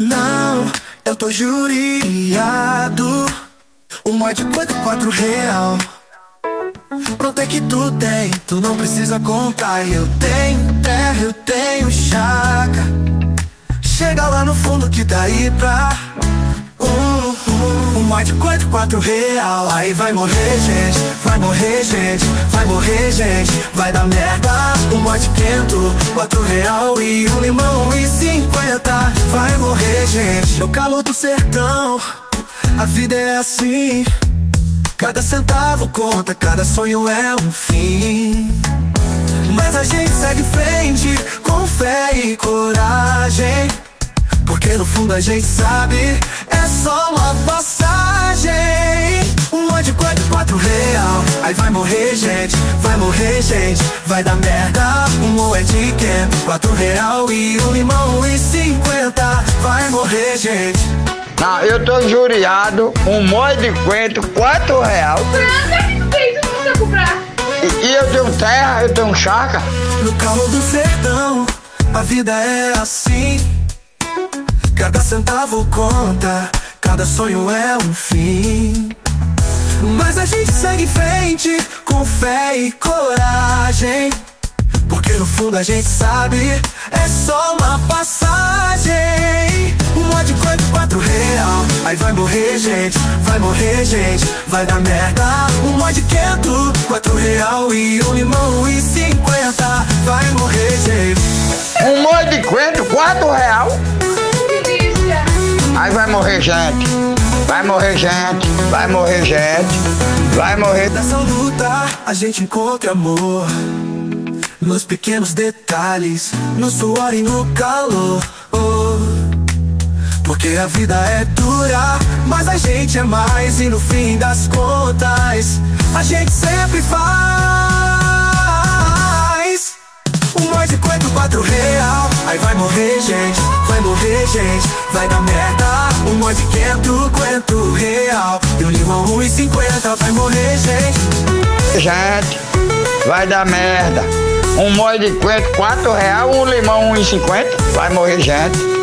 Não, eu tô judiado. Um mod de 4 real. Pronto é que tu tem, tu não precisa contar. Eu tenho terra, eu tenho chácara. Chega lá no fundo que daí pra um mod de 4 real. Aí vai morrer gente, vai morrer gente, vai morrer gente, vai dar merda. Um mod quento, 4 real e um limão e 50. Vai morrer gente, no calor do sertão. A vida é assim, cada centavo conta, cada sonho é um fim. Mas a gente segue em frente, com fé e coragem, porque no fundo a gente sabe, é só uma passagem. Um monte de 4 real. Aí vai morrer gente, vai morrer gente, vai dar merda. Um moed de quento, 4 real e um limão e 50. Vai morrer gente. Não, eu tô injuriado, um molho de quento, 4 real. Não tem, tu não precisa comprar. E eu tenho terra, eu tenho chácara. No calor do sertão, a vida é assim, cada centavo conta, cada sonho é um fim. Mas a gente segue em frente, com fé e coragem, porque no fundo a gente sabe, é só uma passagem. Um monte de 4 real. Aí vai morrer gente, vai morrer gente, vai dar merda. Um monte de quento, 4 real e um limão e 50. Vai morrer gente. Um molho de quento, 4 real. Que delícia. Aí vai morrer gente, vai morrer gente, vai morrer gente, vai morrer. Nessa luta a gente encontra amor, nos pequenos detalhes, no suor e no calor. Porque a vida é dura, mas a gente é mais. E no fim das contas, a gente sempre faz. Um monte de 4 real. Aí vai morrer gente, vai morrer gente, vai dar merda. Um monte de quento, 4 real e um limão 1,50. Vai morrer gente. Gente, vai dar merda. Um molho de quento, 4 real, um limão 1,50. Vai morrer gente.